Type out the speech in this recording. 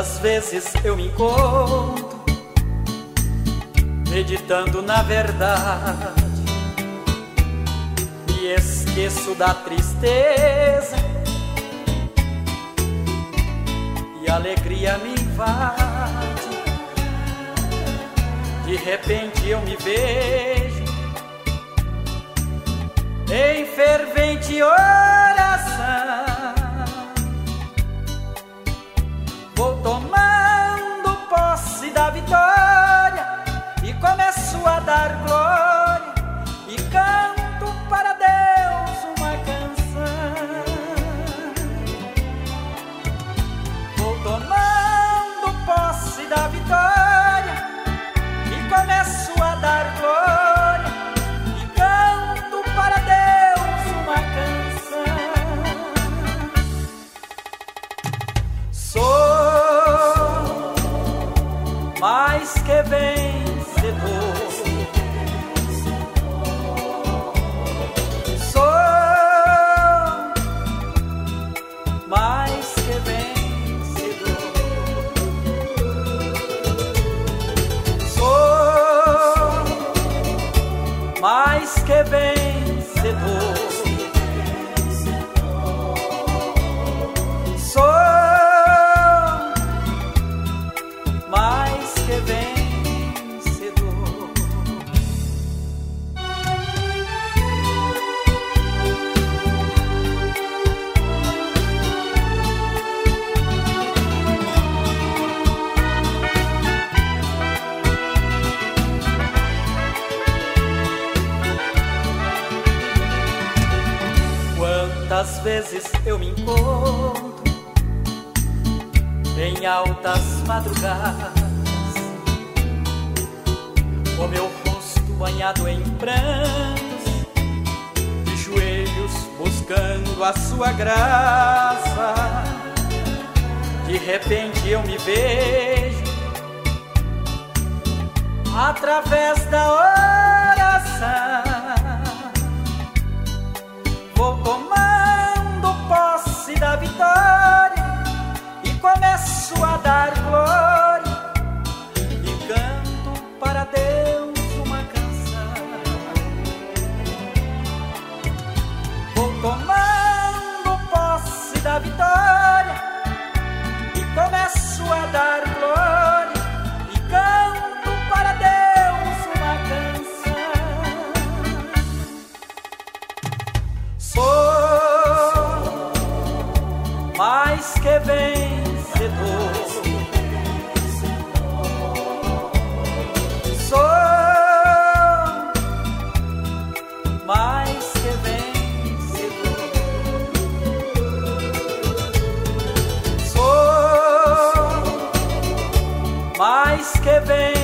Quantas vezes eu me encontro meditando na verdade e esqueço da tristeza e a alegria me invade. De repente eu me vejo em fervente oração. Vou tomando posse da vitória e começo a dar glória e canto para Deus uma canção. Vou tomando posse da vitória e começo a dar glória e canto para Deus uma canção. Sou mais que vencedor, sou mais que vencedor, sou mais que vencedor, sou mais que vencedor. Quantas vezes eu me encontro em altas madrugadas, com meu rosto banhado em prantos, de joelhos buscando a sua graça. De repente eu me vejo através da oração. Vou tomando posse da vitória e começo a dar glória e canto para Deus uma canção. Vou tomando posse da vitória e começo a dar glória e canto para Deus uma canção. Sou mais que vencedor, sou mais que vencedor, sou mais que vencedor.